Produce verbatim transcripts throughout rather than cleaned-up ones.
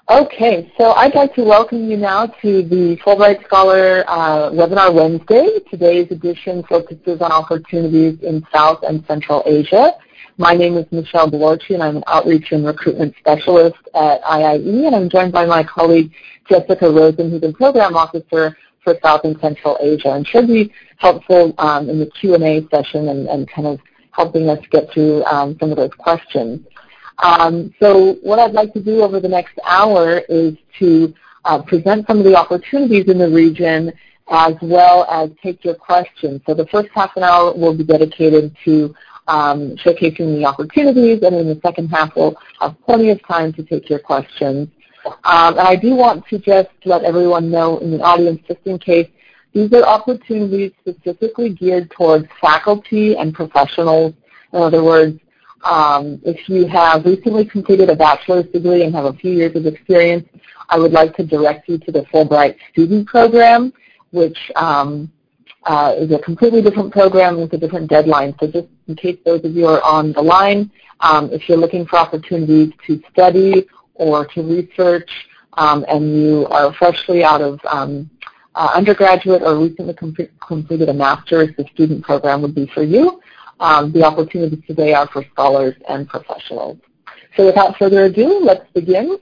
Okay, so I'd like to welcome you now to the Fulbright Scholar uh, Webinar Wednesday. Today's edition focuses on opportunities in South and Central Asia. My name is Michelle Belorci, and I'm an Outreach and Recruitment Specialist at I I E, and I'm joined by my colleague Jessica Rosen, who's a Program Officer for South and Central Asia, and she'll be helpful um, in the Q and A session and, and kind of helping us get through um, some of those questions. Um, so what I'd like to do over the next hour is to uh, present some of the opportunities in the region as well as take your questions. So the first half an hour will be dedicated to um, showcasing the opportunities, and in the second half we'll have plenty of time to take your questions. Um, and I do want to just let everyone know in the audience, just in case, these are opportunities specifically geared towards faculty and professionals. In other words, Um, if you have recently completed a bachelor's degree and have a few years of experience, I would like to direct you to the Fulbright Student Program, which um, uh, is a completely different program with a different deadline. So just in case those of you are on the line, um, if you're looking for opportunities to study or to research um, and you are freshly out of um, uh, undergraduate or recently com completed a master's, the student program would be for you. Um, the opportunities today are for scholars and professionals. So without further ado, let's begin.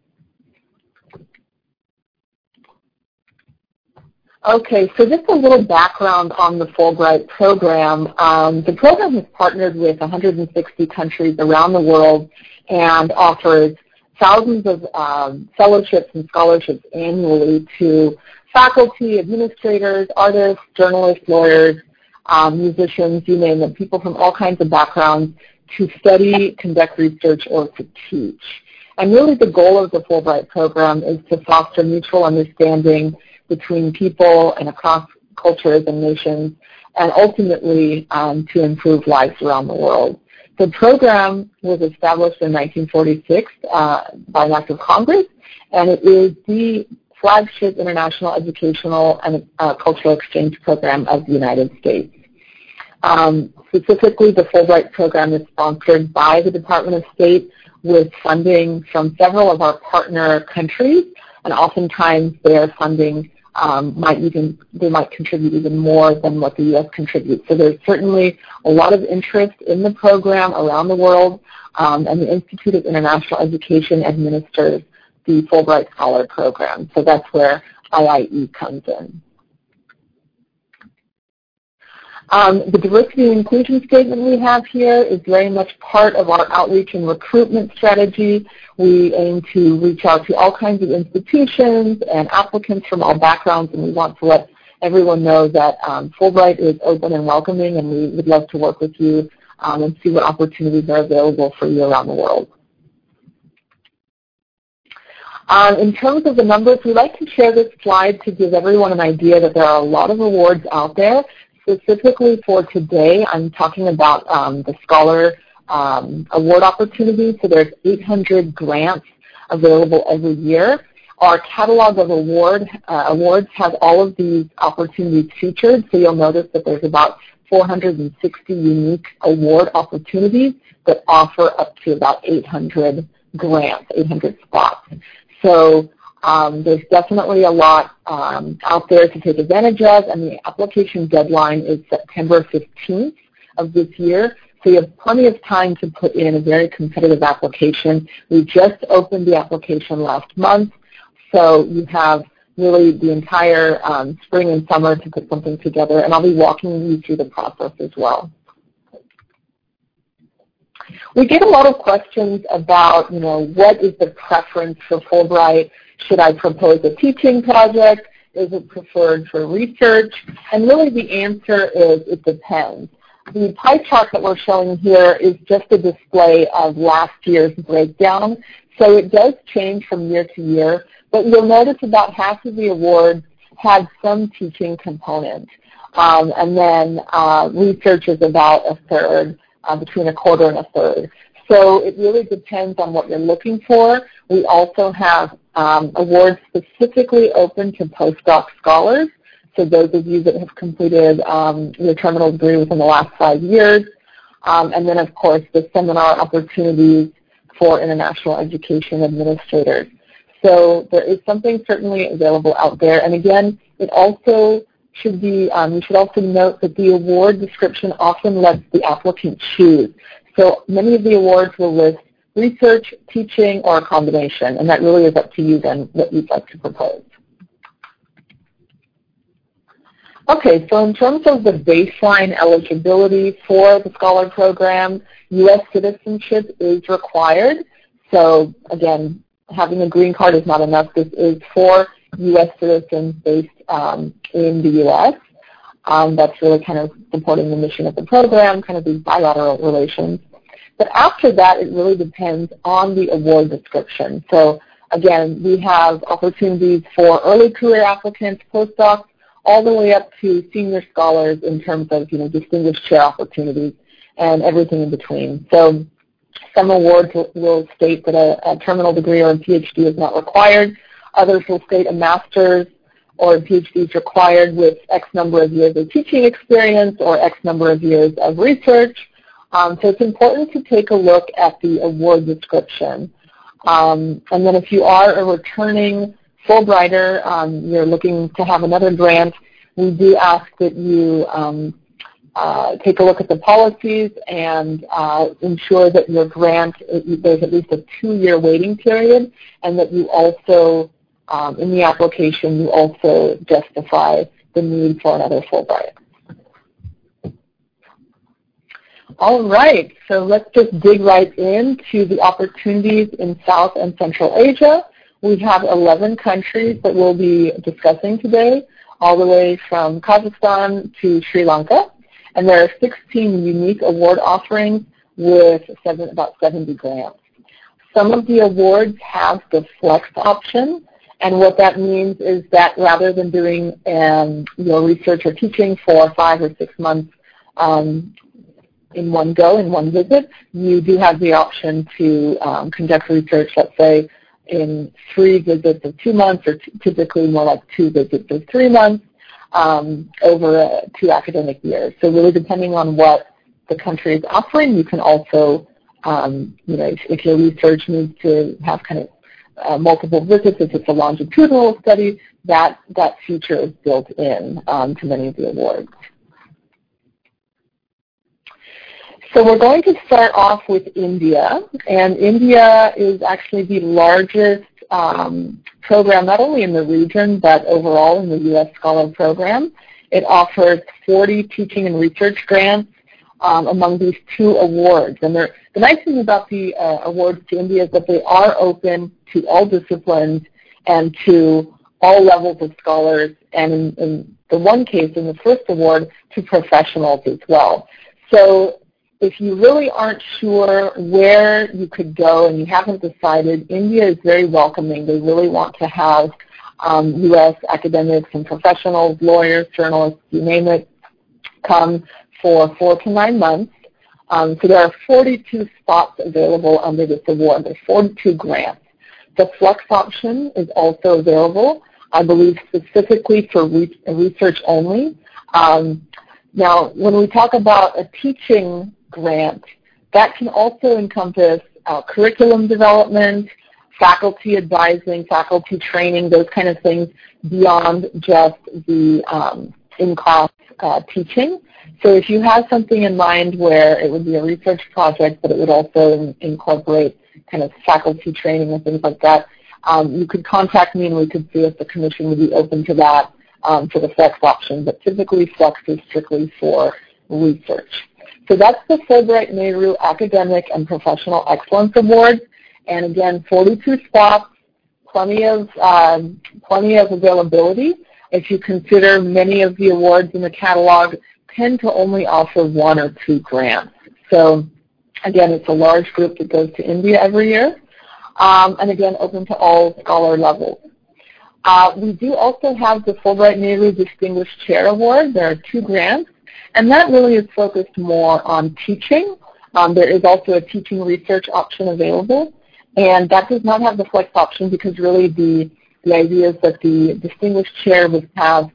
Okay, so just a little background on the Fulbright program. Um, the program has partnered with one hundred sixty countries around the world and offers thousands of um, fellowships and scholarships annually to faculty, administrators, artists, journalists, lawyers, Um, musicians, you name them, people from all kinds of backgrounds to study, conduct research, or to teach. And really the goal of the Fulbright program is to foster mutual understanding between people and across cultures and nations, and ultimately um, to improve lives around the world. The program was established in nineteen forty-six uh, by an act of Congress, and it is the flagship international educational and uh, cultural exchange program of the United States. Um, specifically, the Fulbright program is sponsored by the Department of State with funding from several of our partner countries, and oftentimes their funding um, might even, they might contribute even more than what the U S contributes. So there's certainly a lot of interest in the program around the world, um, and the Institute of International Education administers the Fulbright Scholar Program. So that's where I I E comes in. Um, the diversity and inclusion statement we have here is very much part of our outreach and recruitment strategy. We aim to reach out to all kinds of institutions and applicants from all backgrounds, and we want to let everyone know that um, Fulbright is open and welcoming, and we would love to work with you um, and see what opportunities are available for you around the world. Um, in terms of the numbers, we like to share this slide to give everyone an idea that there are a lot of awards out there. Specifically for today, I'm talking about um, the Scholar um, Award opportunity. So there's eight hundred grants available every year. Our catalog of award uh, awards has all of these opportunities featured. So you'll notice that there's about four hundred sixty unique award opportunities that offer up to about eight hundred grants, eight hundred spots. So um, there's definitely a lot um, out there to take advantage of, and the application deadline is September fifteenth of this year. So you have plenty of time to put in a very competitive application. We just opened the application last month, so you have really the entire um, spring and summer to put something together, and I'll be walking you through the process as well. We get a lot of questions about, you know, what is the preference for Fulbright? Should I propose a teaching project? Is it preferred for research? And really the answer is it depends. The pie chart that we're showing here is just a display of last year's breakdown. So it does change from year to year, but you'll notice about half of the awards had some teaching component. Um, and then uh, research is about a third. Uh, between a quarter and a third. So it really depends on what you're looking for. We also have um, awards specifically open to postdoc scholars. So those of you that have completed um, your terminal degree within the last five years. Um, and then, of course, the seminar opportunities for international education administrators. So there is something certainly available out there. And again, it also should be, um, you should also note that the award description often lets the applicant choose. So many of the awards will list research, teaching, or a combination, and that really is up to you then what you'd like to propose. Okay, so in terms of the baseline eligibility for the Scholar Program, U S citizenship is required. So again, having a green card is not enough. This is for U S citizens based um, in the U S. Um, that's really kind of supporting the mission of the program, kind of these bilateral relations. But after that, it really depends on the award description. So again, we have opportunities for early career applicants, postdocs, all the way up to senior scholars in terms of, you know, distinguished chair opportunities and everything in between. So some awards will, will state that a, a terminal degree or a PhD is not required. Others will state a master's or a PhD is required with X number of years of teaching experience or X number of years of research. Um, so it's important to take a look at the award description. Um, and then if you are a returning Fulbrighter, um, you're looking to have another grant, we do ask that you um, uh, take a look at the policies and uh, ensure that your grant, there's at least a two-year waiting period, and that you also, um, in the application, you also justify the need for another Fulbright. All right, so let's just dig right into the opportunities in South and Central Asia. We have eleven countries that we'll be discussing today, all the way from Kazakhstan to Sri Lanka. And there are sixteen unique award offerings with seven, about seventy grants. Some of the awards have the flex option, and what that means is that rather than doing um, your research or teaching for five or six months um, in one go, in one visit, you do have the option to um, conduct research, let's say, in three visits of two months, or t typically more like two visits of three months um, over uh, two academic years. So really depending on what the country is offering, you can also, um, you know, if, if your research needs to have kind of uh, multiple visits, if it's a longitudinal study, that, that feature is built in um, to many of the awards. So we're going to start off with India, and India is actually the largest um, program, not only in the region, but overall in the U S Scholar Program. It offers forty teaching and research grants um, among these two awards. And the nice thing about the uh, awards to India is that they are open to all disciplines and to all levels of scholars, and in, in the one case, in the first award, to professionals as well. So if you really aren't sure where you could go and you haven't decided, India is very welcoming. They really want to have um, U S academics and professionals, lawyers, journalists, you name it, come for four to nine months. Um, so there are forty-two spots available under this award. There are forty-two grants. The flex option is also available, I believe specifically for re research only. Um, now, when we talk about a teaching grant, that can also encompass uh, curriculum development, faculty advising, faculty training, those kind of things beyond just the um, in-class uh, teaching. So if you have something in mind where it would be a research project, but it would also in incorporate kind of faculty training and things like that, um, you could contact me and we could see if the commission would be open to that um, for the flex option. But typically flex is strictly for research. So that's the Fulbright Nehru Academic and Professional Excellence Award. And again, forty-two spots, plenty of, um, plenty of availability. If you consider many of the awards in the catalog tend to only offer one or two grants. So again, it's a large group that goes to India every year. Um, and again, open to all scholar levels. Uh, we do also have the Fulbright Nehru Distinguished Chair Award. There are two grants. And that really is focused more on teaching. Um, there is also a teaching research option available, and that does not have the flex option because really the, the idea is that the distinguished chair would have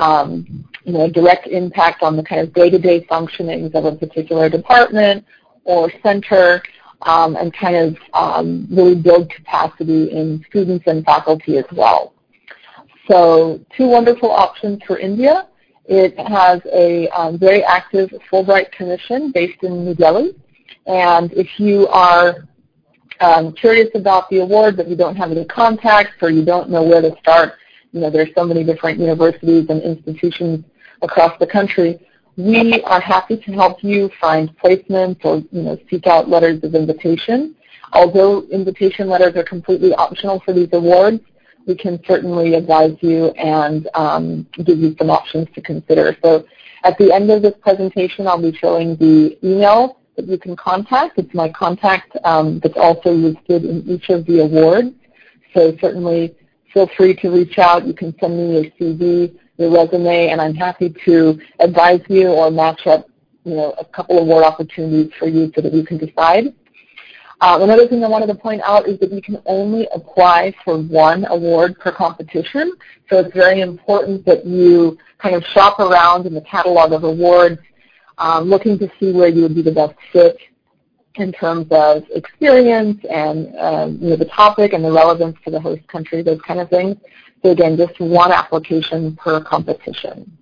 um, you know, a direct impact on the kind of day-to-day functionings of a particular department or center, um, and kind of um, really build capacity in students and faculty as well. So two wonderful options for India. It has a um, very active Fulbright Commission based in New Delhi. And if you are um, curious about the award but you don't have any contacts or you don't know where to start, you know, there's so many different universities and institutions across the country, we are happy to help you find placements or, you know, seek out letters of invitation. Although invitation letters are completely optional for these awards, we can certainly advise you and um, give you some options to consider. So at the end of this presentation, I'll be showing the email that you can contact. It's my contact um, that's also listed in each of the awards. So certainly feel free to reach out. You can send me your C V, your resume, and I'm happy to advise you or match up, you know, a couple of award opportunities for you so that you can decide. Um, another thing I wanted to point out is that you can only apply for one award per competition. So it's very important that you kind of shop around in the catalog of awards, um, looking to see where you would be the best fit in terms of experience and um, you know, the topic and the relevance to the host country, those kind of things. So again, just one application per competition.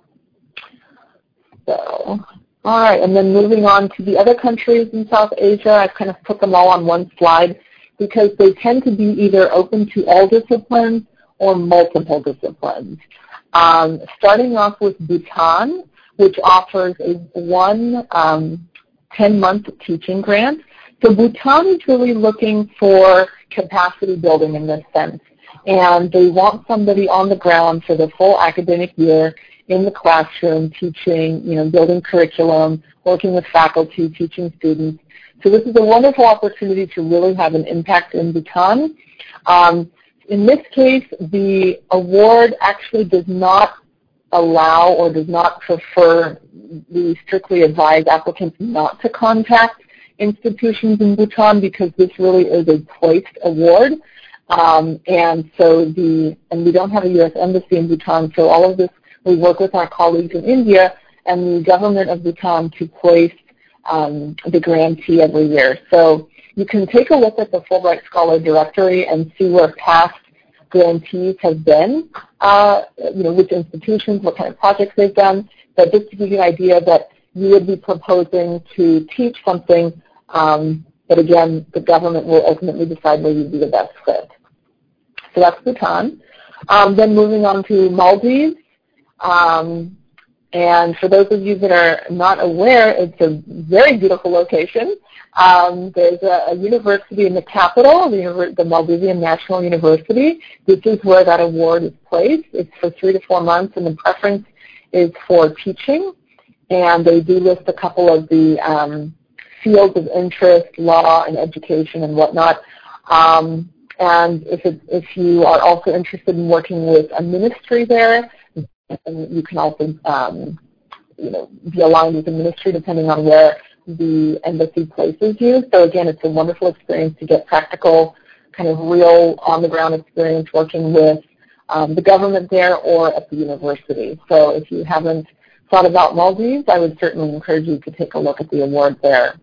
So. All right, and then moving on to the other countries in South Asia, I've kind of put them all on one slide because they tend to be either open to all disciplines or multiple disciplines. Um, starting off with Bhutan, which offers a one um, ten-month teaching grant. So Bhutan is really looking for capacity building in this sense, and they want somebody on the ground for the full academic year in the classroom, teaching, you know, building curriculum, working with faculty, teaching students. So this is a wonderful opportunity to really have an impact in Bhutan. Um, in this case, the award actually does not allow or does not prefer, we strictly advise applicants not to contact institutions in Bhutan because this really is a placed award. Um, and so the, and we don't have a U S embassy in Bhutan, so all of this, we work with our colleagues in India and the government of Bhutan to place um, the grantee every year. So you can take a look at the Fulbright Scholar Directory and see where past grantees have been, uh, you know, which institutions, what kind of projects they've done. But just to give you an idea that you would be proposing to teach something, um, but again, the government will ultimately decide where you'd be the best fit. So that's Bhutan. Um, then moving on to Maldives. Um, and for those of you that are not aware, it's a very beautiful location. Um, there's a, a university in the capital, the, the Maldivian National University. This is where that award is placed. It's for three to four months, and the preference is for teaching. And they do list a couple of the um, fields of interest, law and education and whatnot. Um, and if, it, if you are also interested in working with a ministry there, and you can also, um, you know, be aligned with the ministry depending on where the embassy places you. So again, it's a wonderful experience to get practical, kind of real on-the-ground experience working with um, the government there or at the university. So if you haven't thought about Maldives, I would certainly encourage you to take a look at the award there.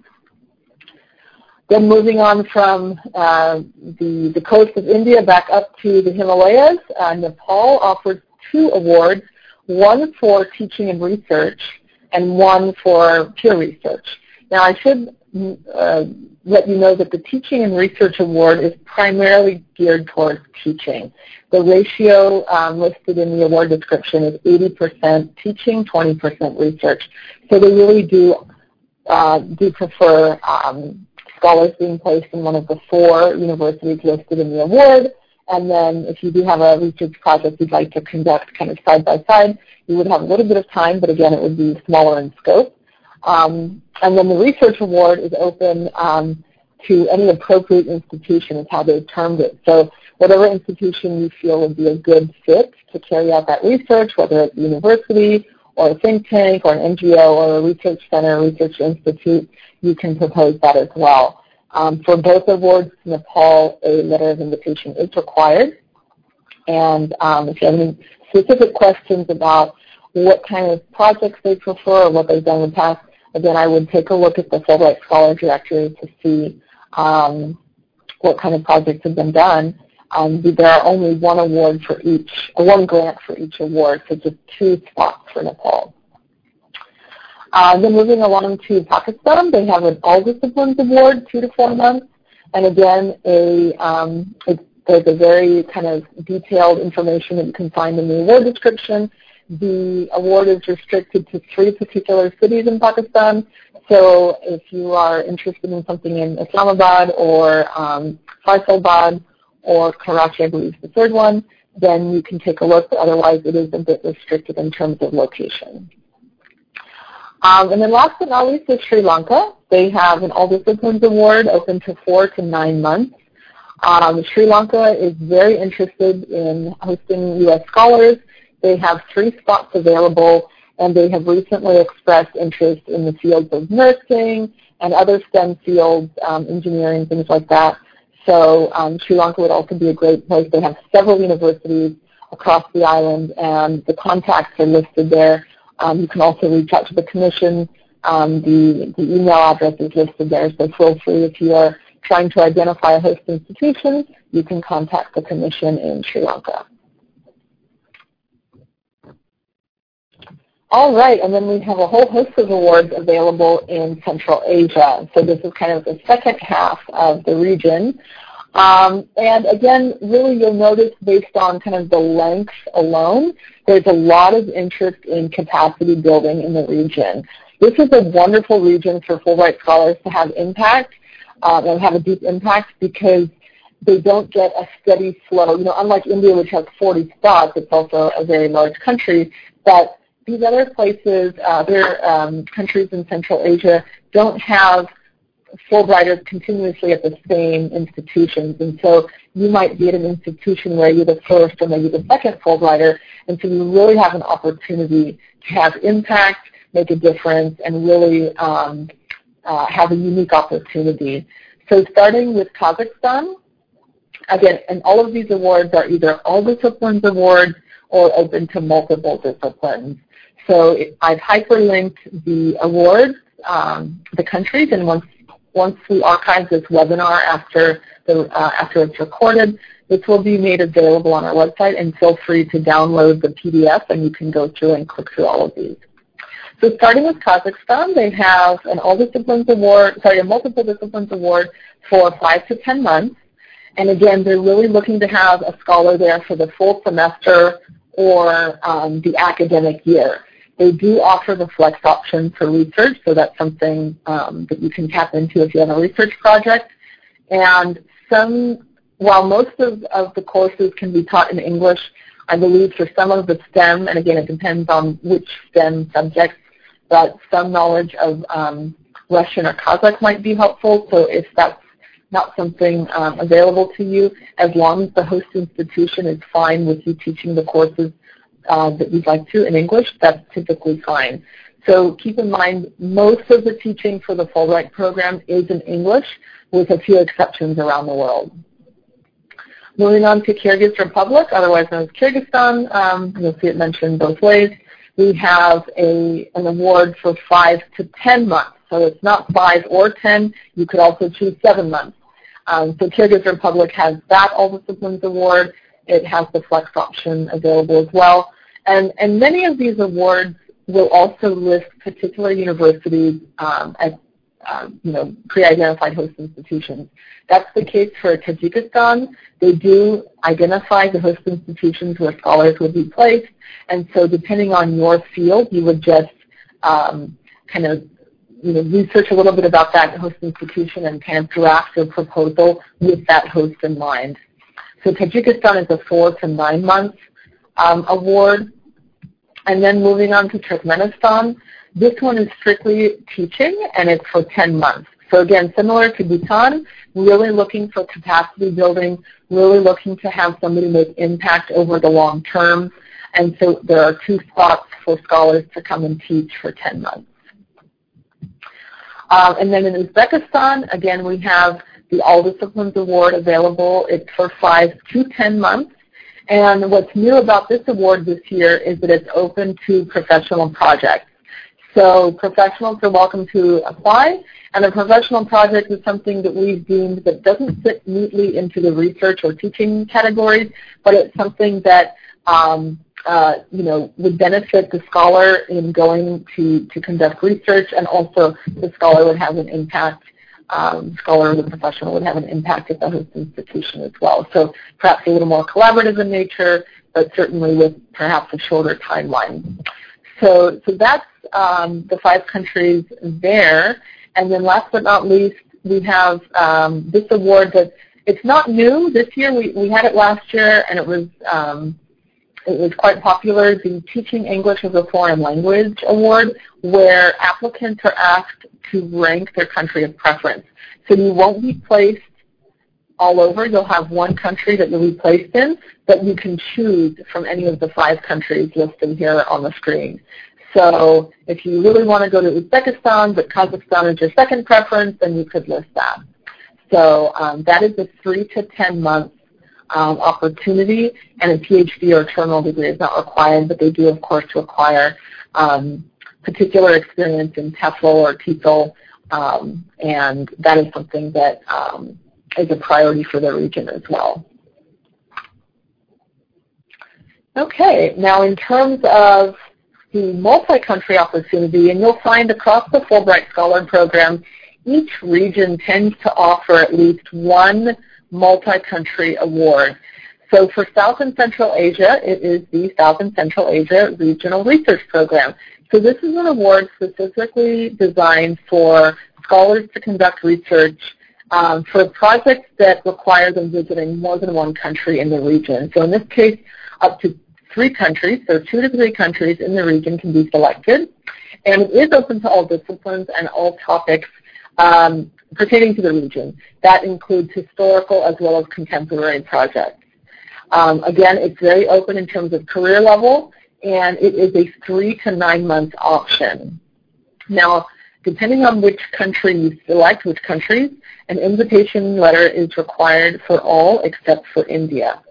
Then moving on from uh, the, the coast of India back up to the Himalayas, uh, Nepal offers two awards, one for teaching and research and one for peer research. Now I should uh, let you know that the Teaching and Research Award is primarily geared towards teaching. The ratio um, listed in the award description is eighty percent teaching, twenty percent research. So they really do, uh, do prefer um, scholars being placed in one of the four universities listed in the award. And then if you do have a research project you'd like to conduct kind of side by side, you would have a little bit of time, but again, it would be smaller in scope. Um, and then the research award is open um, to any appropriate institution is how they've termed it. So whatever institution you feel would be a good fit to carry out that research, whether it's a university or a think tank or an N G O or a research center, research institute, you can propose that as well. Um, for both awards, Nepal, a letter of invitation is required. And um, if you have any specific questions about what kind of projects they prefer or what they've done in the past, again, I would take a look at the Fulbright Scholar Directory to see um, what kind of projects have been done. Um, there are only one award for each, or one grant for each award, so just two spots for Nepal. Uh, then moving along to Pakistan, they have an All Disciplines Award, two to four months, and again, a um, it's, there's a very kind of detailed information that you can find in the award description. The award is restricted to three particular cities in Pakistan. So if you are interested in something in Islamabad or um, Faisalabad or Karachi, I believe is the third one, then you can take a look. But otherwise, it is a bit restricted in terms of location. Um, and then last but not least is Sri Lanka. They have an All Disciplines Award open to four to nine months. Um, Sri Lanka is very interested in hosting U S scholars. They have three spots available, and they have recently expressed interest in the fields of nursing and other STEM fields, um, engineering, things like that. So um, Sri Lanka would also be a great place. They have several universities across the island, and the contacts are listed there. Um, you can also reach out to the commission. Um, the, the email address is listed there, so feel free if you are trying to identify a host institution, you can contact the commission in Sri Lanka. All right, and then we have a whole host of awards available in Central Asia. So this is kind of the second half of the region. Um, and again, really you'll notice based on kind of the length alone, there's a lot of interest in capacity building in the region. This is a wonderful region for Fulbright scholars to have impact. Um, and have a deep impact because they don't get a steady flow. You know, unlike India, which has forty spots, it's also a very large country, but these other places, uh, other um, countries in Central Asia don't have Fulbrighters continuously at the same institutions. And so you might be at an institution where you're the first or maybe the second Fulbrighter, and so you really have an opportunity to have impact, make a difference, and really um, Uh, have a unique opportunity. So starting with Kazakhstan, again, and all of these awards are either All Disciplines Awards or open to multiple disciplines. So I've hyperlinked the awards, um, the countries, and once once we archive this webinar after the uh, after it's recorded, this will be made available on our website, and feel free to download the P D F and you can go through and click through all of these. So starting with Kazakhstan, they have an All Disciplines Award, sorry, a Multiple Disciplines Award for five to ten months. And again, they're really looking to have a scholar there for the full semester or um, the academic year. They do offer the flex option for research, so that's something um, that you can tap into if you have a research project. And some, while most of, of the courses can be taught in English, I believe for some of the STEM, and again, it depends on which STEM subjects, but some knowledge of um, Russian or Kazakh might be helpful. So if that's not something um, available to you, as long as the host institution is fine with you teaching the courses uh, that you'd like to in English, that's typically fine. So keep in mind, most of the teaching for the Fulbright program is in English, with a few exceptions around the world. Moving on to Kyrgyz Republic, otherwise known as Kyrgyzstan, um, you'll see it mentioned both ways. We have a, an award for five to ten months. So it's not five or ten. You could also choose seven months. Um, so Kyrgyz Republic has that All Disciplines Award. It has the flex option available as well. And, and many of these awards will also list particular universities um, as Um, you know, pre-identified host institutions. That's the case for Tajikistan. They do identify the host institutions where scholars would be placed, and so depending on your field, you would just um, kind of you know, research a little bit about that host institution and kind of draft your proposal with that host in mind. So Tajikistan is a four to nine month um, award. And then moving on to Turkmenistan, this one is strictly teaching, and it's for ten months. So again, similar to Bhutan, really looking for capacity building, really looking to have somebody make impact over the long term. And so there are two spots for scholars to come and teach for ten months. Um, and then in Uzbekistan, again, we have the All Disciplines Award available. It's for five to ten months. And what's new about this award this year is that it's open to professional projects. So professionals are welcome to apply, and a professional project is something that we've deemed that doesn't fit neatly into the research or teaching categories, but it's something that um, uh, you know, would benefit the scholar in going to, to conduct research, and also the scholar would have an impact, um, scholar or the professional would have an impact at the host institution as well. So perhaps a little more collaborative in nature, but certainly with perhaps a shorter timeline. So, so that's um, the five countries there. And then last but not least, we have um, this award that it's not new. This year we, we had it last year, and it was um, it was quite popular, the Teaching English as a Foreign Language Award, where applicants are asked to rank their country of preference. So you won't be placed all over. You'll have one country that you'll be placed in, but you can choose from any of the five countries listed here on the screen. So if you really want to go to Uzbekistan, but Kazakhstan is your second preference, then you could list that. So um, that is a three to ten month um, opportunity, and a PhD or terminal degree is not required, but they do, of course, require um, particular experience in TEFL or TEFL, um, and that is something that um, is a priority for the region as well. Okay, now in terms of the multi-country opportunity, and you'll find across the Fulbright Scholar Program, each region tends to offer at least one multi-country award. So for South and Central Asia, it is the South and Central Asia Regional Research Program. So this is an award specifically designed for scholars to conduct research um, for projects that require them visiting more than one country in the region. So in this case, up to three countries, so two to three countries in the region can be selected. And it is open to all disciplines and all topics um, pertaining to the region. That includes historical as well as contemporary projects. Um, again, it's very open in terms of career level, and it is a three to nine month option. Now, depending on which country you select, which countries, an invitation letter is required for all except for India.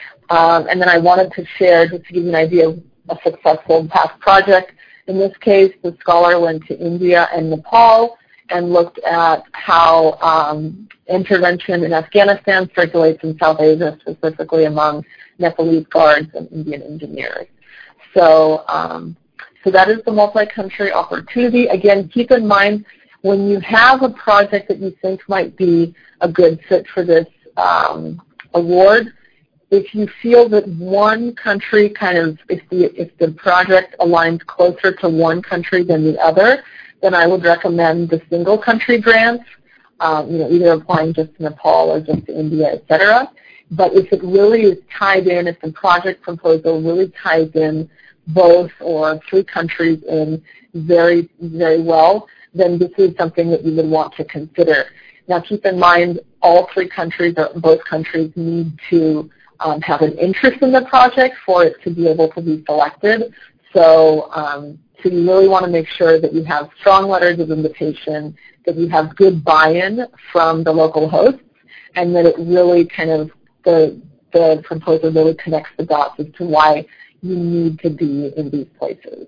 Um, and then I wanted to share, just to give you an idea of a successful past project. In this case, the scholar went to India and Nepal and looked at how um, intervention in Afghanistan circulates in South Asia, specifically among Nepalese guards and Indian engineers. So, um, so that is the multi-country opportunity. Again, keep in mind, when you have a project that you think might be a good fit for this um, award, if you feel that one country kind of, if the, if the project aligns closer to one country than the other, then I would recommend the single country grants, um, you know, either applying just to Nepal or just to India, et cetera. But if it really is tied in, if the project proposal really ties in both or three countries in very, very well, then this is something that you would want to consider. Now keep in mind, all three countries or both countries need to Um, have an interest in the project for it to be able to be selected. So, um, so you really want to make sure that you have strong letters of invitation, that you have good buy-in from the local hosts, and that it really kind of, the, the proposal really connects the dots as to why you need to be in these places.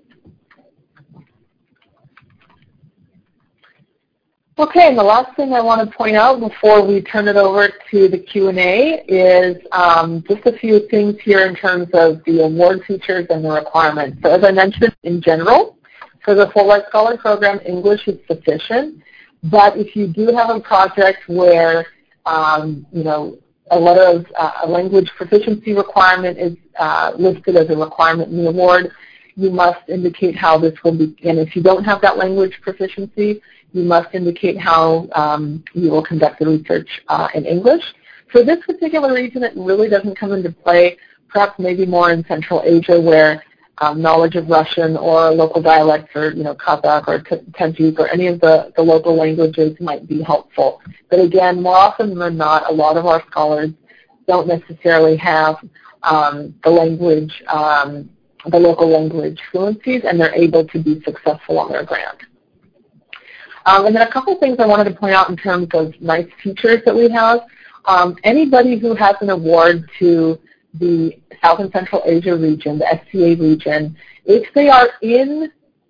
Okay, and the last thing I want to point out before we turn it over to the Q and A is um, just a few things here in terms of the award features and the requirements. So as I mentioned, in general, for the Fulbright Scholar Program, English is sufficient. But if you do have a project where, um, you know, a letter of uh, a language proficiency requirement is uh, listed as a requirement in the award, you must indicate how this will be. And if you don't have that language proficiency, you must indicate how um, you will conduct the research uh, in English. For this particular region, it really doesn't come into play, perhaps maybe more in Central Asia, where um, knowledge of Russian or local dialects or, you know, Kazakh or Tajik or any of the, the local languages might be helpful. But again, more often than not, a lot of our scholars don't necessarily have um, the language, um, the local language fluencies, and they're able to be successful on their grant. Um, and then a couple things I wanted to point out in terms of nice features that we have. Um, anybody who has an award to the South and Central Asia region, the S C A region, if they are in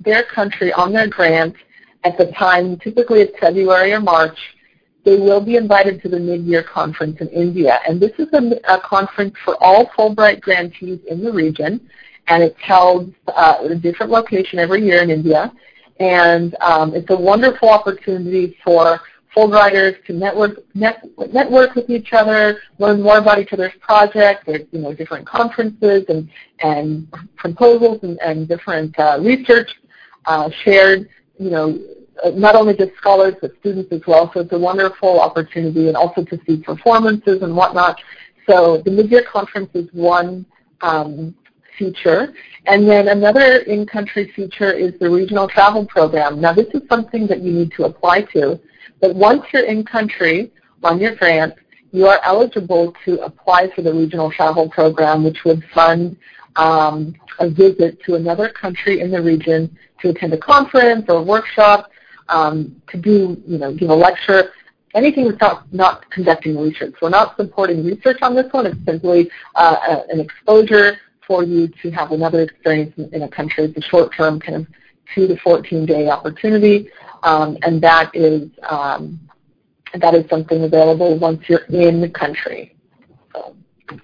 their country on their grant at the time, typically it's February or March, they will be invited to the mid-year conference in India. And this is a, a conference for all Fulbright grantees in the region, and it's held uh, at a different location every year in India. And um, it's a wonderful opportunity for Fulbrighters to network, net, network with each other, learn more about each other's projects. There's, you know, different conferences and, and proposals and, and different uh, research uh, shared, you know, not only just scholars but students as well. So it's a wonderful opportunity, and also to see performances and whatnot. So the mid-year conference is one um, feature. And then another in-country feature is the regional travel program. Now this is something that you need to apply to, but once you're in country on your grant, you are eligible to apply for the regional travel program, which would fund um, a visit to another country in the region to attend a conference or a workshop, um, to do, you know, give a lecture, anything that's not, not conducting research. We're not supporting research on this one. It's simply uh, a, an exposure for you to have another experience in, in a country. It's a short-term kind of two to fourteen day opportunity, um, and that is um, that is something available once you're in the country. So.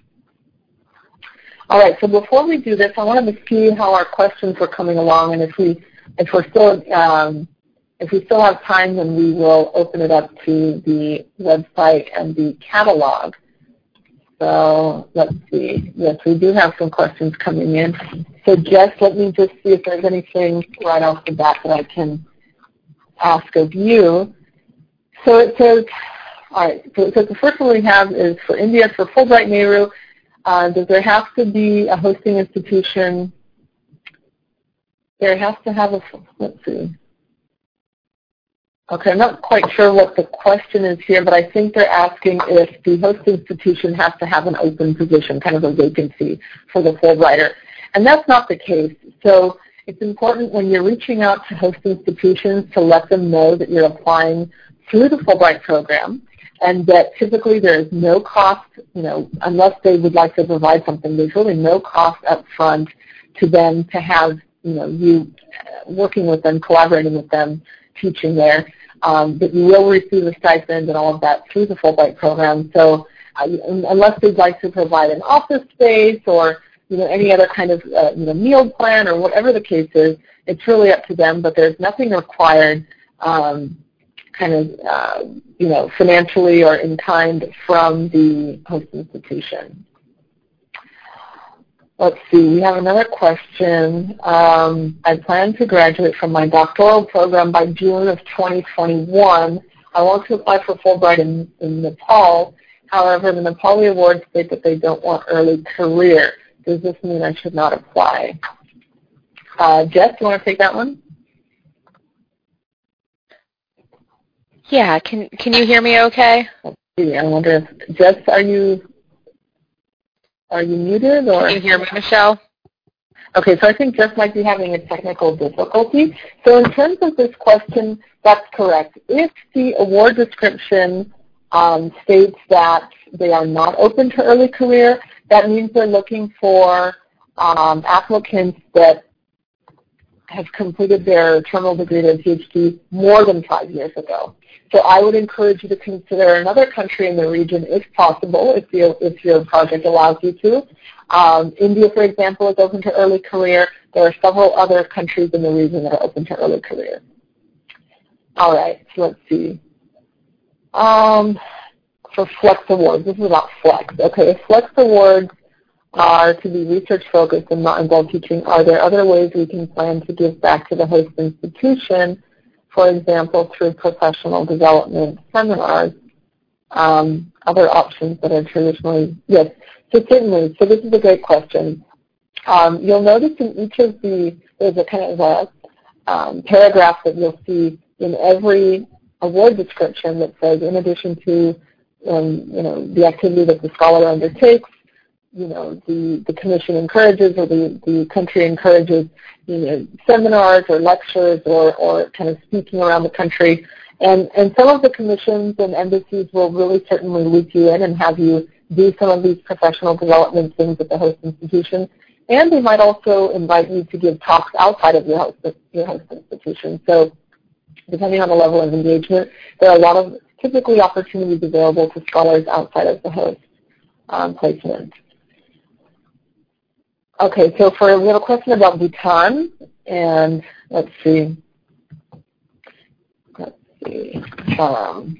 All right. So before we do this, I wanted to see how our questions were coming along, and if we if we're still um, if we still have time, then we will open it up to the website and the catalog. So let's see. Yes, we do have some questions coming in. So Jess, let me just see if there's anything right off the bat that I can ask of you. So it says, all right, so, so the first one we have is for India, for Fulbright Nehru, uh, does there have to be a hosting institution? There has to have a, let's see. Okay, I'm not quite sure what the question is here, but I think they're asking if the host institution has to have an open position, kind of a vacancy for the Fulbrighter. And that's not the case. So it's important when you're reaching out to host institutions to let them know that you're applying through the Fulbright program, and that typically there is no cost, you know, unless they would like to provide something, there's really no cost up front to them to have, you know, you working with them, collaborating with them, teaching there. Um, but you will receive a stipend and all of that through the Fulbright program. So uh, unless they'd like to provide an office space or, you know, any other kind of uh, you know, meal plan or whatever the case is, it's really up to them. But there's nothing required, um, kind of, uh, you know, financially or in kind from the host institution. Let's see, we have another question. Um, I plan to graduate from my doctoral program by June of twenty twenty-one. I want to apply for Fulbright in, in Nepal. However, the Nepali awards state that they don't want early career. Does this mean I should not apply? Uh, Jess, do you want to take that one? Yeah, can can you hear me okay? Let's see, I wonder if, Jess, are you... Are you muted? Or? Can you hear me, Michelle? Okay, so I think Jeff might be having a technical difficulty. So in terms of this question, that's correct. If the award description um, states that they are not open to early career, that means they're looking for um, applicants that have completed their terminal degree to a PhD more than five years ago. So I would encourage you to consider another country in the region if possible, if, you, if your project allows you to. Um, India, for example, is open to early career. There are several other countries in the region that are open to early career. All right, so let's see. Um, for Flex Awards, this is about Flex. Okay, if Flex Awards are to be research-focused and not involve teaching, are there other ways we can plan to give back to the host institution, for example, through professional development seminars, um, other options that are traditionally, yes, so certainly, so this is a great question. Um, you'll notice in each of the, there's a kind of a um, paragraph that you'll see in every award description that says, in addition to, um, you know, the activity that the scholar undertakes, you know, the, the commission encourages or the, the country encourages, you know, seminars or lectures or, or kind of speaking around the country. And, and some of the commissions and embassies will really certainly loop you in and have you do some of these professional development things at the host institution. And they might also invite you to give talks outside of your host, your host institution. So depending on the level of engagement, there are a lot of typically opportunities available to scholars outside of the host um, placement. Okay, so for a little question about Bhutan, and let's see, let's see, um,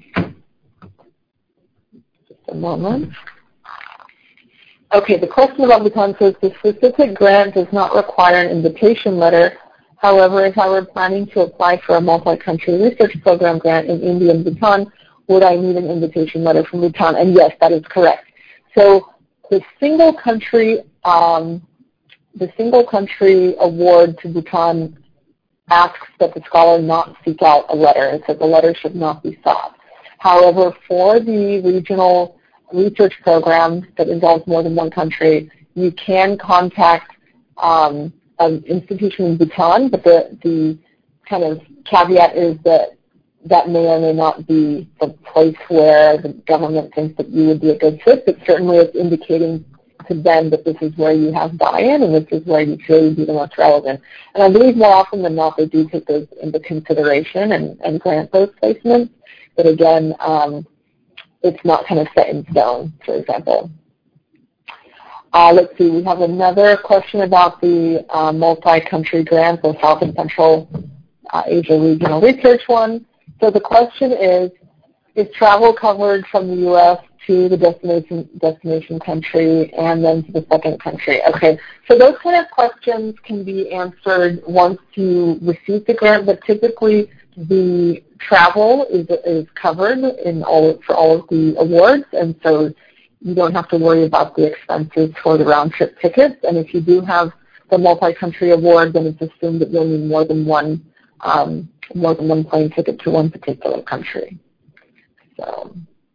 just a moment. Okay, the question about Bhutan says the specific grant does not require an invitation letter. However, if I were planning to apply for a multi-country research program grant in India and Bhutan, would I need an invitation letter from Bhutan? And yes, that is correct. So the single country, um, the single country award to Bhutan asks that the scholar not seek out a letter. It says the letter should not be sought. However, for the regional research program that involves more than one country, you can contact um, an institution in Bhutan, but the, the kind of caveat is that that may or may not be the place where the government thinks that you would be a good fit, but certainly it's indicating to them that this is where you have buy-in and this is where you feel you'd be the most relevant. And I believe more often than not they do take those into consideration and, and grant those placements, but again, um, it's not kind of set in stone, for example. Uh, let's see, we have another question about the uh, multi-country grants, the South and Central uh, Asia Regional Research one. So the question is, is travel covered from the U S to the destination, destination country and then to the second country? Okay, so those kind of questions can be answered once you receive the grant, but typically the travel is, is covered in all, for all of the awards, and so you don't have to worry about the expenses for the round-trip tickets. And if you do have the multi-country award, then it's assumed that you'll need more than one um, more than one plane ticket to one particular country. So,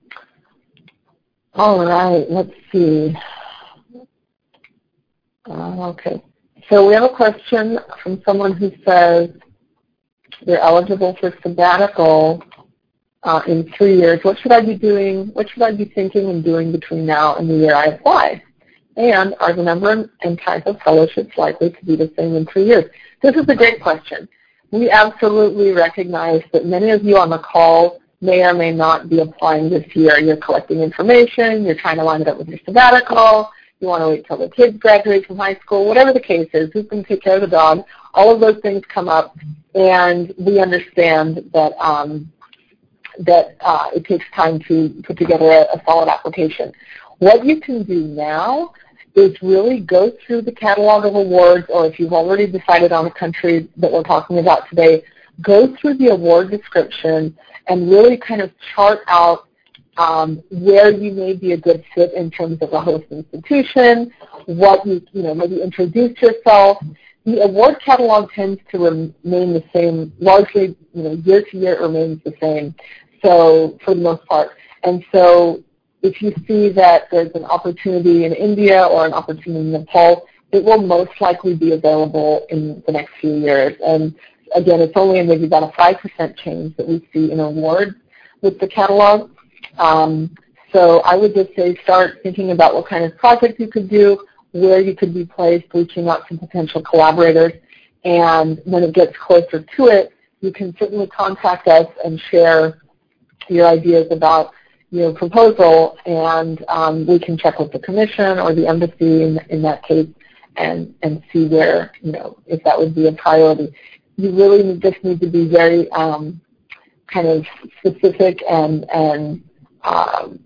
all right, let's see. Uh, okay, so we have a question from someone who says they're eligible for sabbatical uh, in three years. What should I be doing? What should I be thinking and doing between now and the year I apply? And are the number and type of fellowships likely to be the same in three years? This is a great question. We absolutely recognize that many of you on the call may or may not be applying this year. You're collecting information, you're trying to line it up with your sabbatical, you want to wait till the kids graduate from high school, whatever the case is, who's going to take care of the dog, all of those things come up, and we understand that um, that uh, it takes time to put together a, a solid application. What you can do now is really go through the catalog of awards, or if you've already decided on a country that we're talking about today, go through the award description and really kind of chart out um, where you may be a good fit in terms of a host institution, what you, you know, maybe introduce yourself. The award catalog tends to remain the same, largely, you know, year to year it remains the same, so for the most part. And so if you see that there's an opportunity in India or an opportunity in Nepal, it will most likely be available in the next few years. And again, it's only maybe about a five percent change that we see in awards with the catalog. Um, so I would just say start thinking about what kind of project you could do, where you could be placed, reaching out to potential collaborators. And when it gets closer to it, you can certainly contact us and share your ideas about your proposal, and um, we can check with the commission or the embassy in, in that case and, and see where, you know, if that would be a priority. You really just need to be very um, kind of specific and, and um,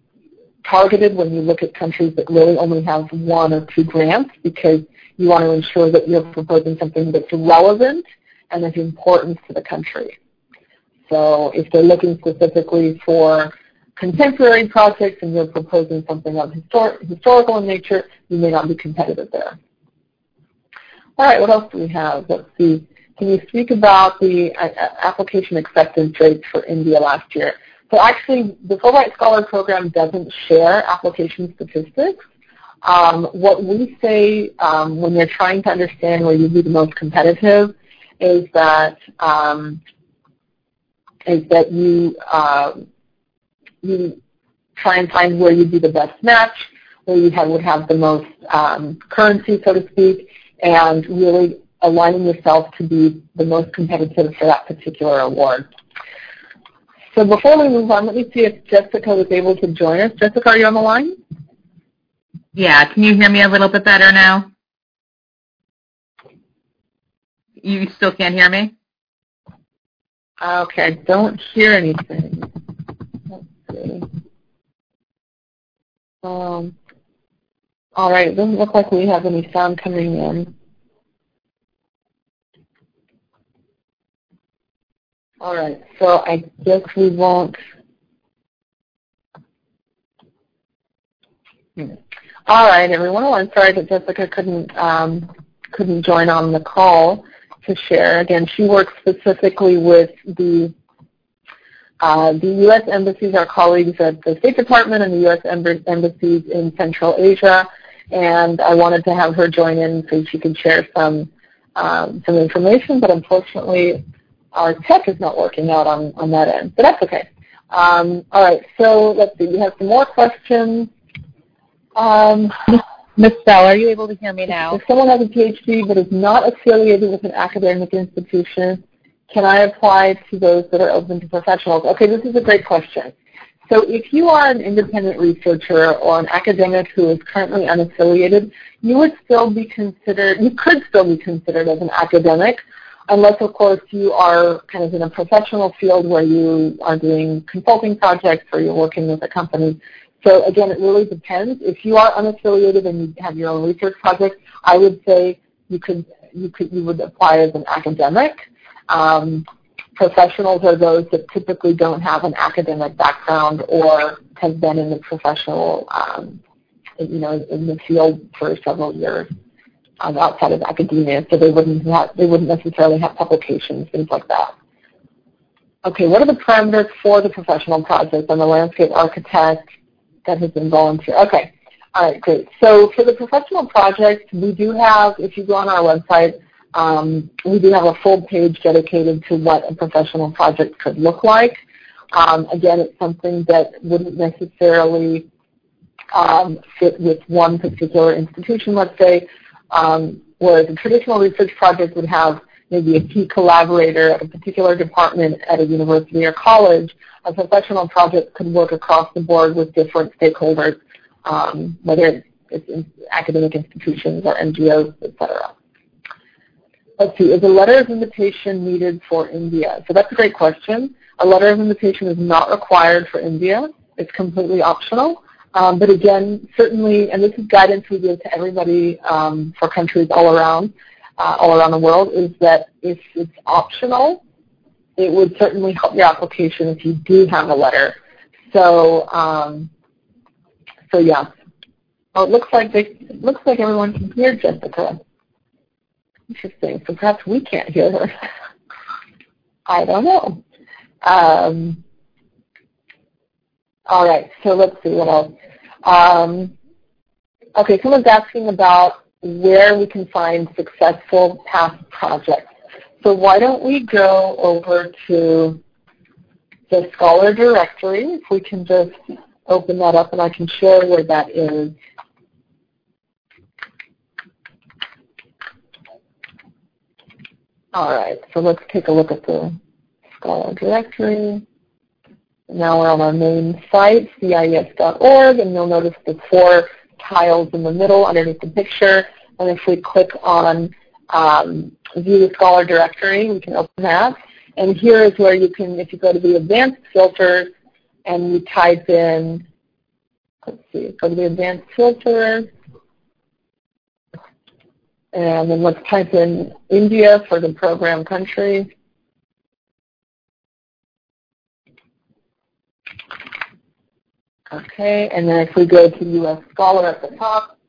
targeted when you look at countries that really only have one or two grants, because you want to ensure that you're proposing something that's relevant and that's important to the country. So if they're looking specifically for contemporary projects and you're proposing something of histor historical in nature, you may not be competitive there. All right, what else do we have? Let's see. Can you speak about the uh, application acceptance rates for India last year? So actually, the Fulbright Scholar Program doesn't share application statistics. Um, what we say um, when you're trying to understand where you'd be the most competitive is that um, is that you uh, you try and find where you'd be the best match, where you have, would have the most um, currency, so to speak, and really aligning yourself to be the most competitive for that particular award. So before we move on, let me see if Jessica was able to join us. Jessica, are you on the line? Yeah, can you hear me a little bit better now? You still can't hear me? Okay, I don't hear anything. Let's see. Um, all right, it doesn't look like we have any sound coming in. All right, so I guess we won't. Hmm. All right, everyone. Well, I'm sorry that Jessica couldn't um, couldn't join on the call to share. Again, she works specifically with the uh, the U S embassies, our colleagues at the State Department and the U S embassies in Central Asia, and I wanted to have her join in so she could share some um, some information, but unfortunately our tech is not working out on, on that end, but that's okay. Um, all right, so let's see. We have some more questions. Um, Miz Bell, are you able to hear me now? If someone has a PhD but is not affiliated with an academic institution, can I apply to those that are open to professionals? Okay, this is a great question. So if you are an independent researcher or an academic who is currently unaffiliated, you would still be considered, you could still be considered as an academic, unless, of course, you are kind of in a professional field where you are doing consulting projects or you're working with a company. So, again, it really depends. If you are unaffiliated and you have your own research project, I would say you could you could you would apply as an academic. Um, professionals are those that typically don't have an academic background or have been in the professional, um, you know, in the field for several years. Um, outside of academia, so they wouldn't have, they wouldn't necessarily have publications, things like that. Okay, what are the parameters for the professional project? I'm a landscape architect that has been volunteer. Okay, all right, great. So for the professional project, we do have, if you go on our website, um, we do have a full page dedicated to what a professional project could look like. Um, again, it's something that wouldn't necessarily um, fit with one particular institution, let's say. Um, whereas a traditional research project would have maybe a key collaborator at a particular department at a university or college, a professional project could work across the board with different stakeholders, um, whether it's in academic institutions or N G Os, et cetera. Let's see, is a letter of invitation needed for India? So that's a great question. A letter of invitation is not required for India. It's completely optional. Um, but again, certainly, and this is guidance we give to everybody um, for countries all around, uh, all around the world, is that if it's optional, it would certainly help your application if you do have a letter. So, um, so yeah. Oh, it looks like they, it looks like everyone can hear Jessica. Interesting. So perhaps we can't hear her. I don't know. Um, all right. So let's see what else. Um, okay, someone's asking about where we can find successful past projects. So why don't we go over to the Scholar Directory, if we can just open that up and I can share where that is. All right, so let's take a look at the Scholar Directory. Now we're on our main site, C I E S dot org, and you'll notice the four tiles in the middle underneath the picture. And if we click on um, View the Scholar Directory, we can open that. And here is where you can, if you go to the Advanced Filters and you type in, let's see, go to the Advanced Filters, and then let's type in India for the program country. Okay, and then if we go to U S Scholar at the top,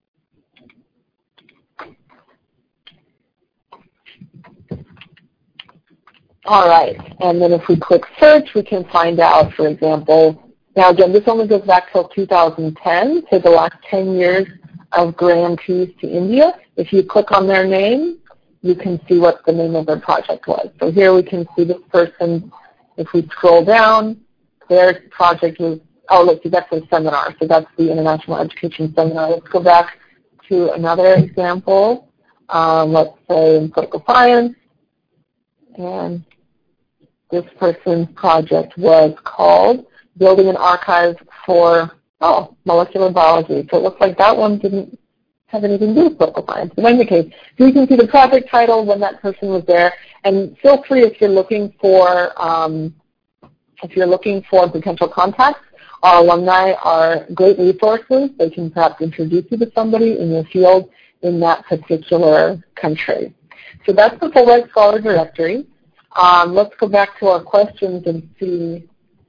all right, and then if we click search, we can find out, for example, now again, this only goes back till two thousand ten, so the last ten years of grantees to India. If you click on their name, you can see what the name of their project was. So here we can see this person, if we scroll down, their project was, oh, look, that's a seminar. So that's the International Education Seminar. Let's go back to another example, um, let's say in political science, and this person's project was called Building an Archive for, oh, Molecular Biology. So it looks like that one didn't have anything to do with political science. In any case, so you can see the project title when that person was there, and feel free if you're looking for, um, if you're looking for potential contacts. Our alumni are great resources. They can perhaps introduce you to somebody in your field in that particular country. So that's the Fulbright Scholar Directory. Um, let's go back to our questions and see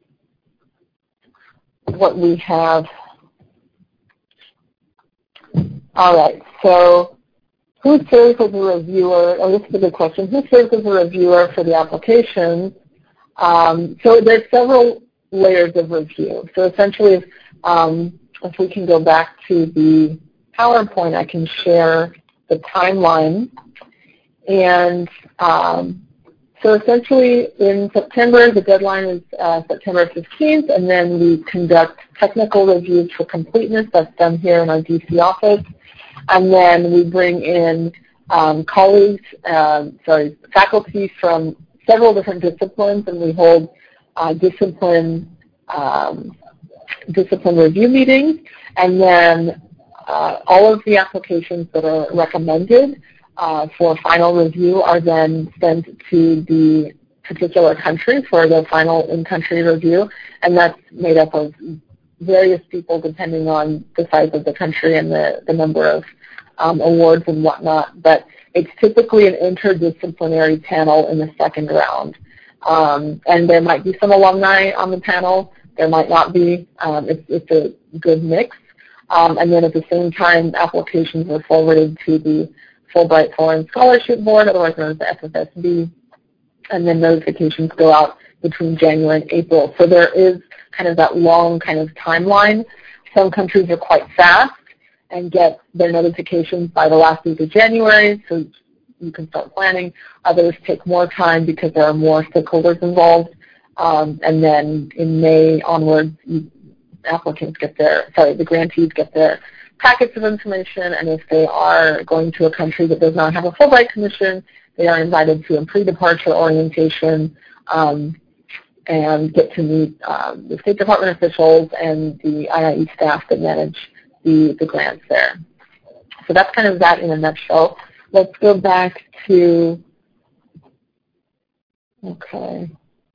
what we have. All right, so who serves as a reviewer? Oh, this is a good question. Who serves as a reviewer for the application? Um, so there's several layers of review. So essentially, if, um, if we can go back to the PowerPoint, I can share the timeline. And um, so essentially in September, the deadline is uh, September fifteenth, and then we conduct technical reviews for completeness. That's done here in our D C office. And then we bring in um, colleagues, uh, sorry, faculty from several different disciplines, and we hold uh, discipline um, discipline review meetings. And then uh, all of the applications that are recommended uh, for final review are then sent to the particular country for the final in-country review, and that's made up of various people depending on the size of the country and the, the number of um, awards and whatnot. But it's typically an interdisciplinary panel in the second round. Um, and there might be some alumni on the panel. There might not be. Um, it's, it's a good mix. Um, and then at the same time, applications are forwarded to the Fulbright Foreign Scholarship Board, otherwise known as the F F S B, and then notifications go out between January and April. So there is kind of that long kind of timeline. Some countries are quite fast and get their notifications by the last week of January, so you can start planning. Others take more time because there are more stakeholders involved. Um, and then in May onwards, you, applicants get their, sorry, the grantees get their packets of information, and if they are going to a country that does not have a Fulbright Commission, they are invited to a pre-departure orientation um, and get to meet um, the State Department officials and the I I E staff that manage the, the grants there. So that's kind of that in a nutshell. Let's go back to, okay.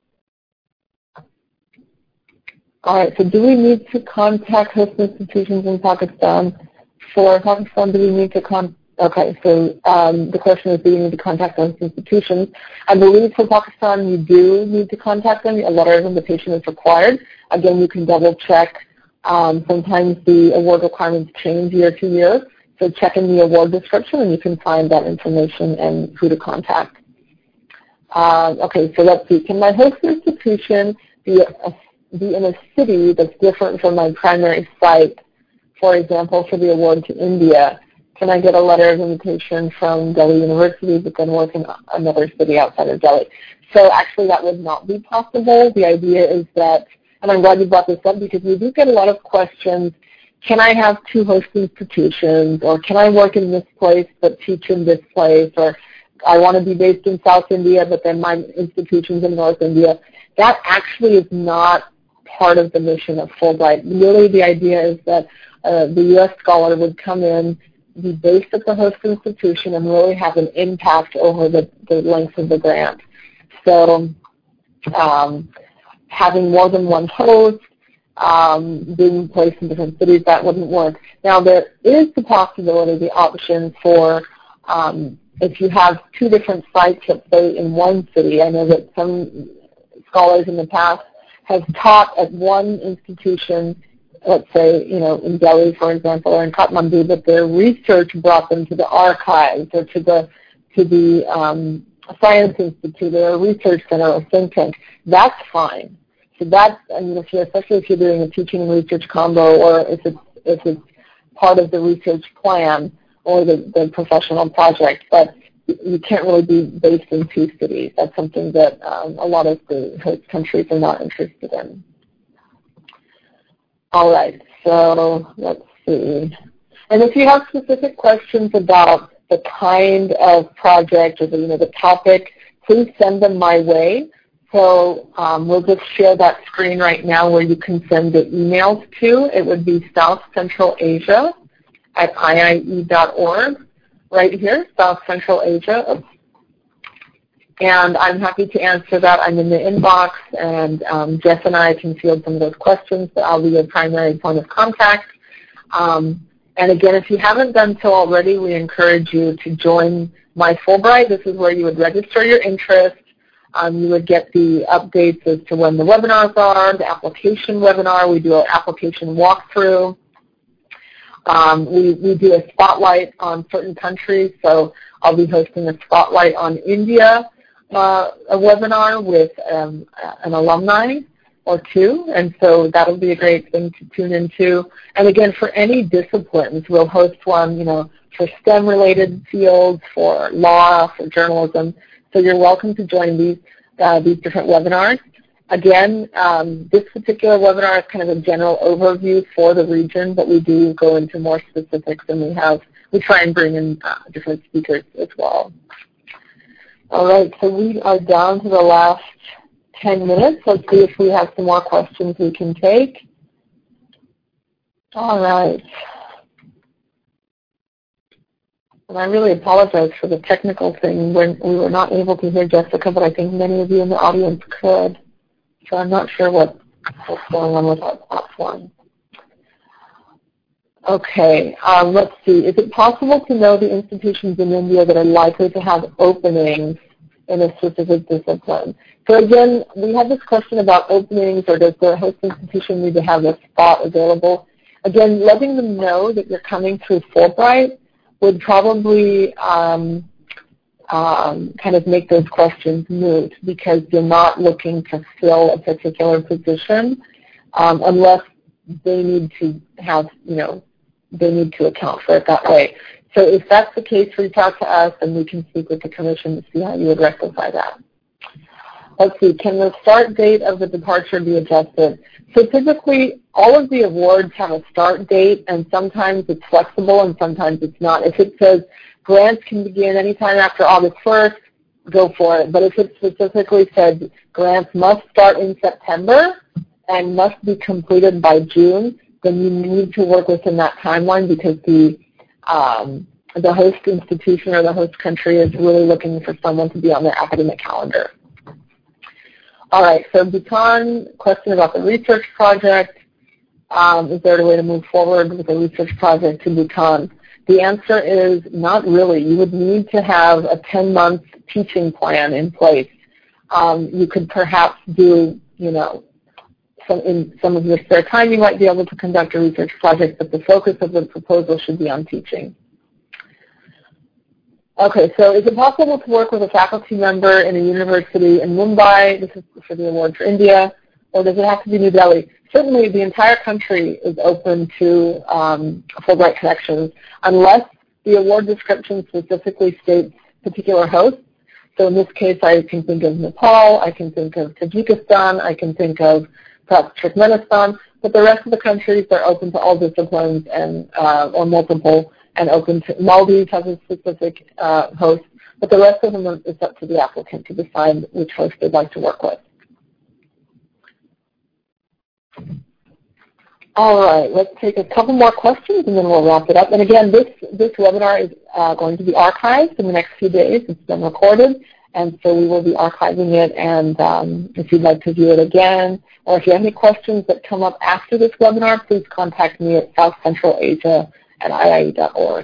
All right, so do we need to contact host institutions in Pakistan? For Pakistan, do we need to contact? Okay, so um, the question is, do you need to contact those institutions? I believe for Pakistan, you do need to contact them. A letter of invitation is required. Again, you can double check. Um, sometimes the award requirements change year to year. So check in the award description, and you can find that information and who to contact. Uh, okay, so let's see. Can my host institution be, a, be in a city that's different from my primary site? For example, for the award to India, can I get a letter of invitation from Delhi University but then work in another city outside of Delhi? So actually that would not be possible. The idea is that, and I'm glad you brought this up because we do get a lot of questions, can I have two host institutions, or can I work in this place but teach in this place, or I want to be based in South India but then my institution's in North India. That actually is not part of the mission of Fulbright. Really the idea is that uh, the U S scholar would come in, be based at the host institution, and really have an impact over the, the length of the grant. So um, having more than one host, um, being placed in different cities, that wouldn't work. Now there is the possibility, the option for um, if you have two different sites, let's say in one city. I know that some scholars in the past have taught at one institution, let's say, you know, in Delhi, for example, or in Kathmandu, but their research brought them to the archives or to the to the um, science institute or a research center or think tank. That's fine. So that's, I mean, if you're, especially if you're doing a teaching and research combo, or if it's if it's part of the research plan or the, the professional project. But you can't really be based in two cities. That's something that um, a lot of the host countries are not interested in. All right, so let's see. And if you have specific questions about the kind of project or the, you know, the topic, please send them my way. So um, we'll just share that screen right now where you can send the emails to. It would be South Central Asia at I I E dot org, right here, South Central Asia. And I'm happy to answer that. I'm in the inbox, and um, Jess and I can field some of those questions, but I'll be your primary point of contact. Um, and again, if you haven't done so already, we encourage you to join My Fulbright. This is where you would register your interest. Um, you would get the updates as to when the webinars are, the application webinar. We do an application walkthrough. Um, we, we do a spotlight on certain countries, so I'll be hosting a spotlight on India, uh, a webinar with um, an alumni or two, and so that'll be a great thing to tune into. And again, for any disciplines, we'll host one, you know, for STEM-related fields, for law, for journalism. So you're welcome to join these, uh, these different webinars. Again, um, this particular webinar is kind of a general overview for the region, but we do go into more specifics, and we have, we try and bring in uh, different speakers as well. All right, so we are down to the last ten minutes. Let's see if we have some more questions we can take. All right. And I really apologize for the technical thing when we were not able to hear Jessica, but I think many of you in the audience could. So I'm not sure what, what's going on with our platform. Okay, um, let's see. Is it possible to know the institutions in India that are likely to have openings in a specific discipline? So again, we had this question about openings, or does the host institution need to have a spot available? Again, letting them know that you're coming through Fulbright would probably um, um, kind of make those questions moot, because you're not looking to fill a particular position um, unless they need to have, you know, they need to account for it that way. So if that's the case, reach out to us and we can speak with the commission to see how you would rectify that. Let's see, can the start date of the departure be adjusted? So typically, all of the awards have a start date, and sometimes it's flexible and sometimes it's not. If it says grants can begin anytime after August first, go for it. But if it specifically said grants must start in September and must be completed by June, then you need to work within that timeline, because the um, the host institution or the host country is really looking for someone to be on their academic calendar. All right, so Bhutan, question about the research project. Um, is there a way to move forward with a research project to Bhutan? The answer is not really. You would need to have a ten-month teaching plan in place. Um, you could perhaps do, you know, some, in some of your spare time you might be able to conduct a research project, but the focus of the proposal should be on teaching. Okay, so is it possible to work with a faculty member in a university in Mumbai? This is for the award for India. Or does it have to be New Delhi? Certainly the entire country is open to um, Fulbright connections, unless the award description specifically states particular hosts. So in this case, I can think of Nepal, I can think of Tajikistan, I can think of perhaps Turkmenistan, but the rest of the countries are open to all disciplines and uh, or multiple, and open to Maldives has a specific uh, host, but the rest of them is up to the applicant to decide which host they'd like to work with. All right, let's take a couple more questions and then we'll wrap it up. And again, this, this webinar is uh, going to be archived in the next few days. It's been recorded, and so we will be archiving it. And um, if you'd like to view it again, or if you have any questions that come up after this webinar, please contact me at South Central Asia at I I E dot org.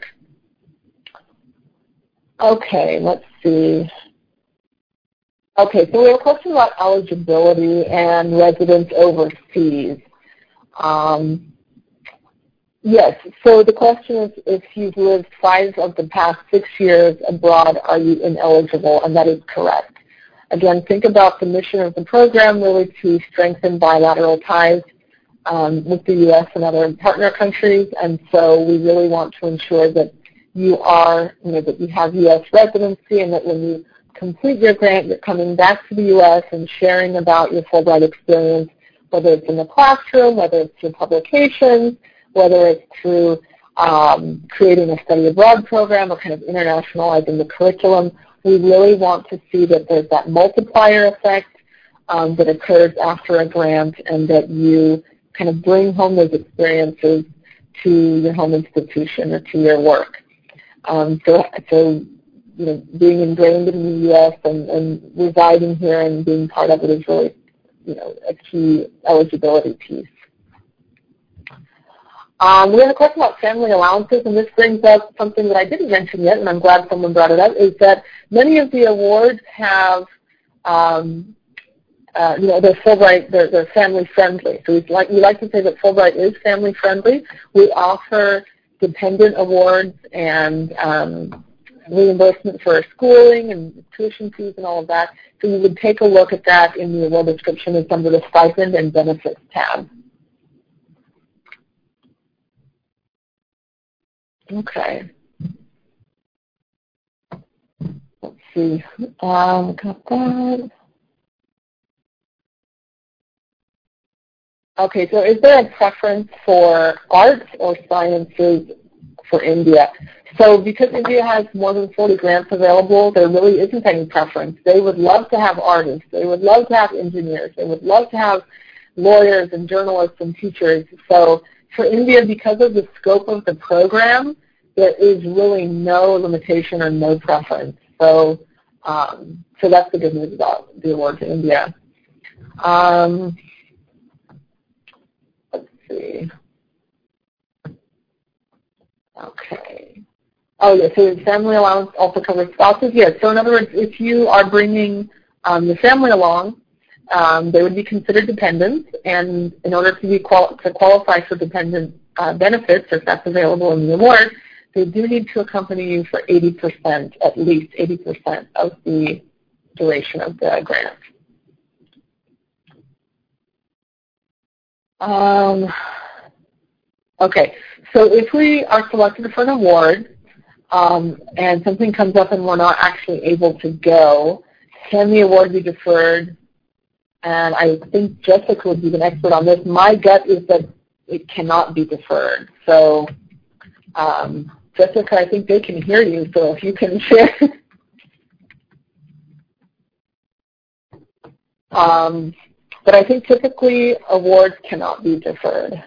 Okay, let's see. Okay, so we have a question about eligibility and residence overseas. Um, yes, so the question is, if you've lived five of the past six years abroad, are you ineligible? And that is correct. Again, think about the mission of the program, really to strengthen bilateral ties um, with the U S and other partner countries, and so we really want to ensure that you are, you know, that you have U S residency, and that when you complete your grant, you're coming back to the U S and sharing about your Fulbright experience, whether it's in the classroom, whether it's through publications, whether it's through um, creating a study abroad program or kind of internationalizing the curriculum. We really want to see that there's that multiplier effect um, that occurs after a grant, and that you kind of bring home those experiences to your home institution or to your work. Um, so, so, you know, being ingrained in the U S and, and residing here and being part of it is really, you know, a key eligibility piece. Um, we have a question about family allowances, and this brings up something that I didn't mention yet, and I'm glad someone brought it up, is that many of the awards have, um, uh, you know, they're Fulbright, they're, they're family friendly. So we like, we like to say that Fulbright is family friendly. We offer dependent awards and um, reimbursement for schooling and tuition fees and all of that. So you would take a look at that in the award description. It's under the stipend and benefits tab. Okay. Let's see. Um, got that. Okay, so is there a preference for arts or sciences for India? So because India has more than forty grants available, there really isn't any preference. They would love to have artists. They would love to have engineers. They would love to have lawyers and journalists and teachers. So for India, because of the scope of the program, there is really no limitation or no preference. So, um, so that's the good news about the award to India. Um, let's see. Okay. Oh, yeah, so family allowance also covers spouses? Yes. So in other words, if you are bringing um, your family along, um, they would be considered dependents, and in order to be qual to qualify for dependent uh, benefits, if that's available in the award, they do need to accompany you for eighty percent, at least eighty percent of the duration of the grant. Um, okay, so if we are selected for an award um, and something comes up and we're not actually able to go, can the award be deferred? And I think Jessica would be an expert on this. My gut is that it cannot be deferred. So, um, Jessica, I think they can hear you, so if you can share. um, but I think typically awards cannot be deferred.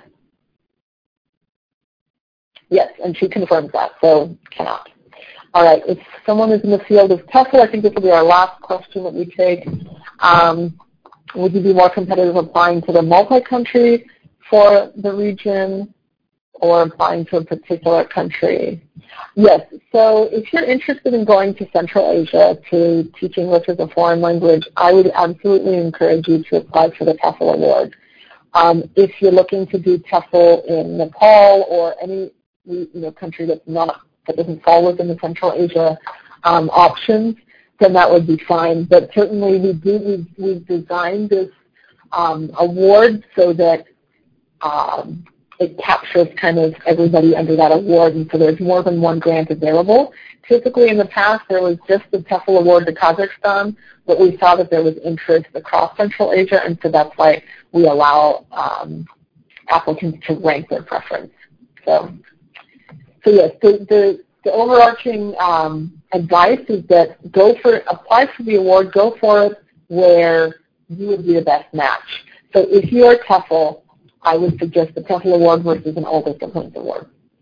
Yes, and she confirms that, so cannot. All right, if someone is in the field of TEFL, I think this will be our last question that we take. Um, would you be more competitive applying to the multi-country for the region or applying to a particular country? Yes, so if you're interested in going to Central Asia to teach English as a foreign language, I would absolutely encourage you to apply for the TEFL award. Um, if you're looking to do TEFL in Nepal or any you know, country that's not, that doesn't fall within the Central Asia um, options, then that would be fine. But certainly we do, we've, we've designed this um, award so that um, it captures kind of everybody under that award, and so there's more than one grant available. Typically in the past there was just the TEFL award to Kazakhstan, but we saw that there was interest across Central Asia, and so that's why we allow um, applicants to rank their preference. So, so yes, the, the, the overarching um, advice is that go for, apply for the award, go for it where you would be the best match. So if you are TEFL, I would suggest the TEFL award versus an all disciplines award.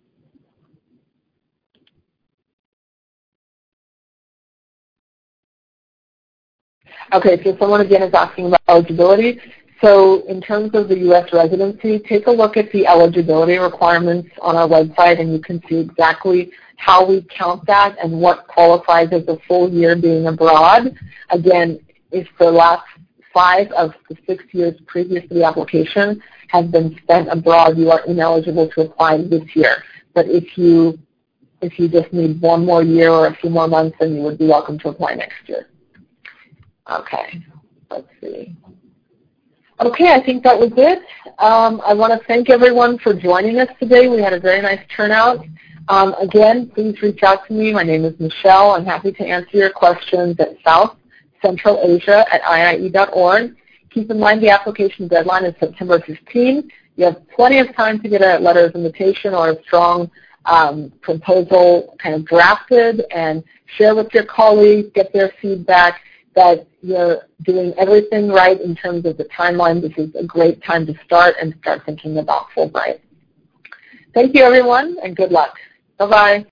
Okay, so someone again is asking about eligibility. So in terms of the U S residency, take a look at the eligibility requirements on our website, and you can see exactly how we count that and what qualifies as a full year being abroad. Again, if the last five of the six years previous to the application have been spent abroad, you are ineligible to apply this year. But if you if you just need one more year or a few more months, then you would be welcome to apply next year. Okay, let's see. Okay, I think that was it. Um, I want to thank everyone for joining us today. We had a very nice turnout. Um, again, please reach out to me. My name is Michelle. I'm happy to answer your questions at South Central Asia at I I E dot org. Keep in mind the application deadline is September fifteenth. You have plenty of time to get a letter of invitation or a strong um, proposal kind of drafted and share with your colleagues, get their feedback that you're doing everything right in terms of the timeline. This is a great time to start and start thinking about Fulbright. Thank you, everyone, and good luck. Bye-bye.